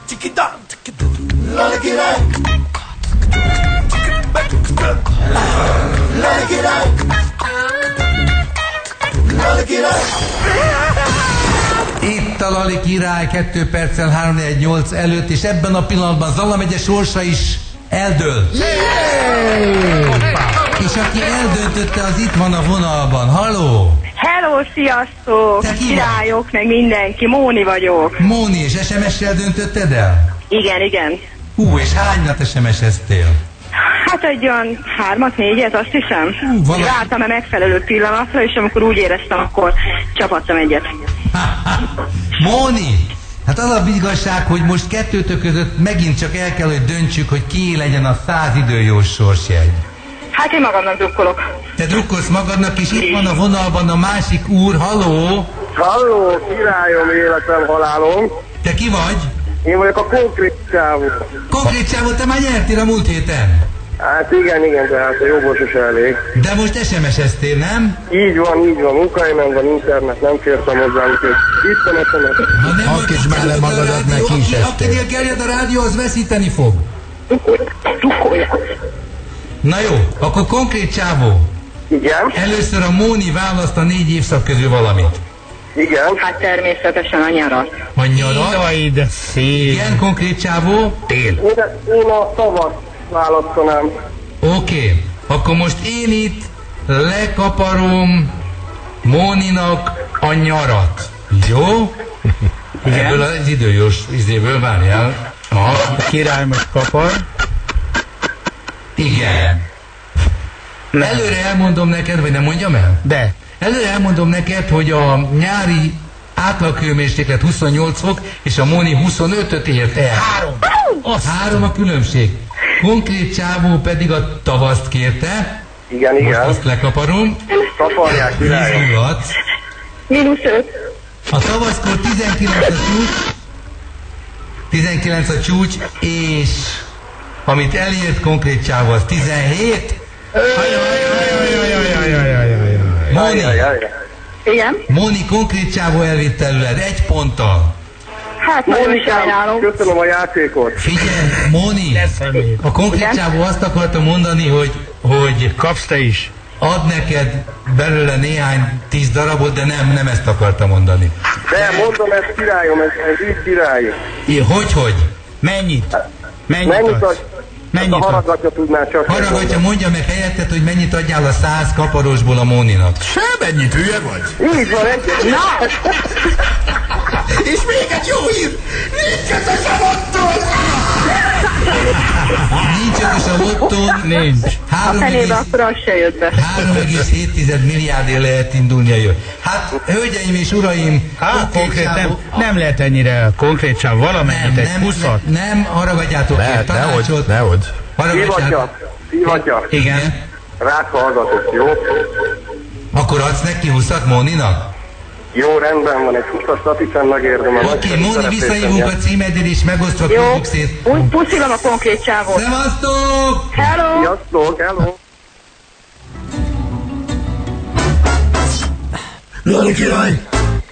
Lali király. Lali király. Lali király. Itt a Lali király 2 perccel 3-4-8 előtt, és ebben a pillanatban Zala megye sorsa is eldől. És aki eldöntötte, az itt van a vonalban. Halló! Hello, sziasztok! Királyok, meg mindenki. Móni vagyok. Móni, és SMS-sel döntötted el? Igen, igen. Hú, és hányat SMS-eztél? Hát egy olyan 3-4-et, azt hiszem. Vártam a megfelelő pillanatra, és amikor úgy éreztem, akkor csapattam egyet. Móni! Hát az a igazság, hogy most kettőtök között megint csak el kell, hogy döntsük, hogy ki legyen a 100 időjós sorsjegy. Hát én magamnak drukkolok. Te drukkolsz magadnak, és itt van a vonalban a másik úr. Halló! Halló, királyom, életem, halálom. Te ki vagy? Én vagyok a konkrét csávó. Konkrét csávó, te már nyertél a múlt héten. Hát igen, tehát a jogos is elég. De most SMS-eztél, nem? Így van, munkahelyemen van internet, nem fértem hozzá, úgyhogy itt a SMS-et. Akíts már le magadat, meg ki is eztél. Akinél gerjed a rádió, az veszíteni fog. Na jó, akkor konkrét csávó. Igen. Először a Móni választ a 4 évszak közül valamit. Igen. Hát természetesen a nyarat. A nyarat? Jaj, de szép. Igen, konkrét csávó. Tél. Én a tavat választanám. Oké, akkor most én itt lekaparom Móninak a nyarat. Jó? Igen. Ebből az időjós izéből várjál. A király most kapar. Igen. Nem. Előre elmondom neked, vagy nem mondjam el? De. Előre elmondom neked, hogy a nyári átlaghőmérséklet 28 fok, és a Móni 25-öt ért el. 3 a különbség. Konkrét csávó pedig a tavaszt kérte. Igen. Most azt lekaparom. Kaparják, királyom. -5. A tavaszkor 19 a csúcs. 19 a csúcs, és amit elért konkrét csávó, az 17. Móni. Igen? Móni konkrét csávó elvitt előled 1 ponttal. Hát nagyon sajnálom. Köszönöm a játékot. Figyelj, Móni, a konkrét csávó azt akarta mondani, hogy kapsz te is. ad neked belőle néhány 10 darabot, de nem ezt akarta mondani. De mondom, ez királyom, ez így király. Hogy? Mennyit? Mennyit a haragatja tudná csak. Haragatja, mondja meg helyetted, hogy mennyit adjál a 100 kaparosból a Móninak. Mennyit hülye vagy? Így van, egy. Na! És még egy jó hír! Nincs ez a lottón! Nincs ez a lottón? Nincs. A fenébe akkor az se jött be. 3,7 milliárdért lehet indulni a jövő. Hát, hölgyeim és uraim, konkrét nem lehet ennyire konkrét sem, valamennyit, egy 20-at. Nem, haragadjátok ki a tanácsot. Nehogy. Hívatja. Igen. Rád hallgatok, jó? Akkor adsz neki 20-at Móninak? Jó, rendben van, egy 20-as tapicán megérdemel. Oké, Móni, visszahívunk a címedért, és megosztva fogjuk szét. Puszilom a konkrét csávót. Szevasztok! Hello! Sziasztok, hello! Lali király!